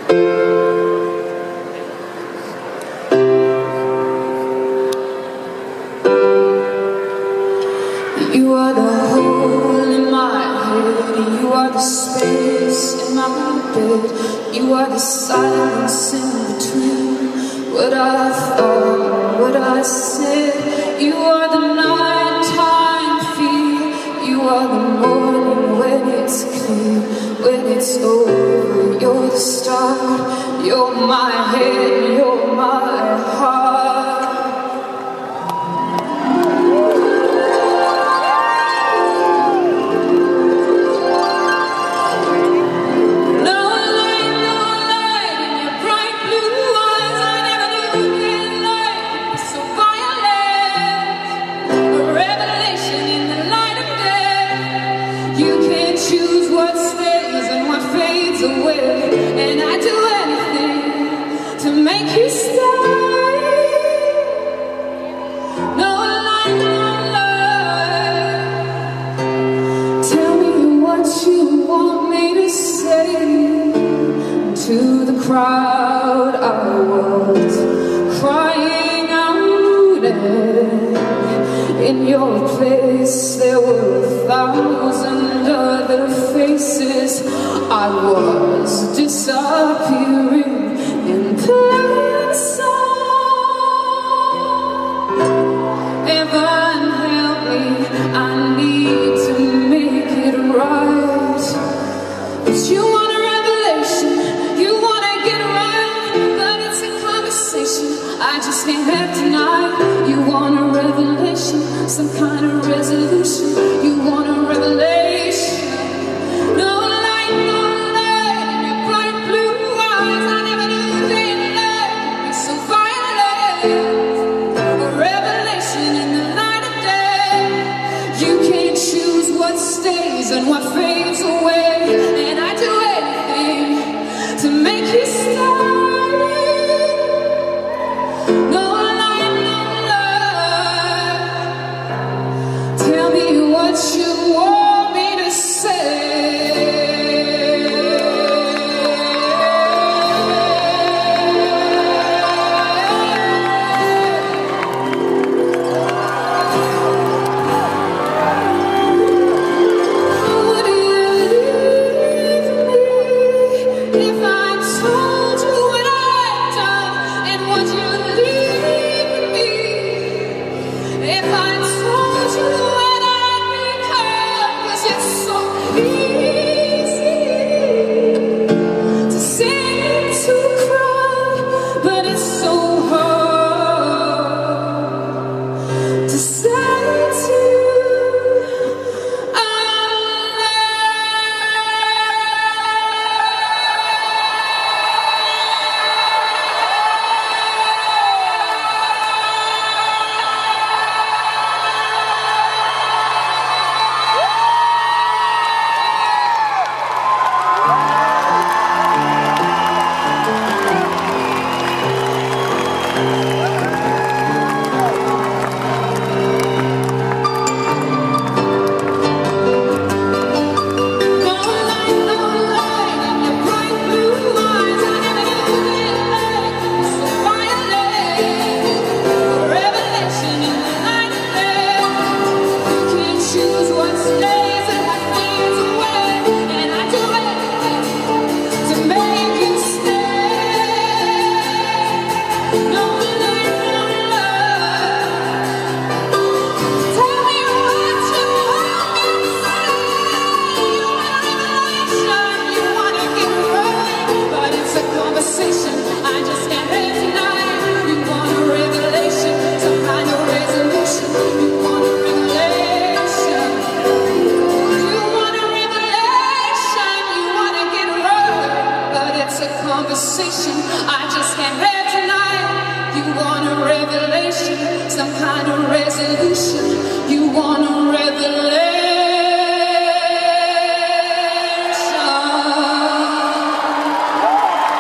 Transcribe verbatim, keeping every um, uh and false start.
You are the hole in my head, you are the space in my bed, you are the silence in between what I thought and what I said. You are the nighttime fear, you are the morning when it's clear, when it's over. You're the start, you're my head, you're my heart. Choose what stays and what fades away, and I'd do anything to make you stay. No lie, no lie. Tell me what you want me to say. To the crowd I was crying out, and in your place there were a thousand other faces. I was disappearing in plain sight. Heaven help me, I need to make it right. But you want a revelation, you want to get right, but it's a conversation I just can't have tonight. You want a revelation, some kind of resolution. You want a revelation. No light, no light in your bright blue eyes. I never knew they'd let me so violent. A revelation in the light of day. You can't choose what stays and what fades away, and I'd do anything to make you stay. No light, no light. Tell me what you want me to say. Would you leave me if I told you what I've done? And would you leave me if I told you what I've become? 'Cause it's so easy to sing, to cry, but it's so hard to say to you, I'm I just can't have tonight. You want a revelation, some kind of resolution. You want a revelation.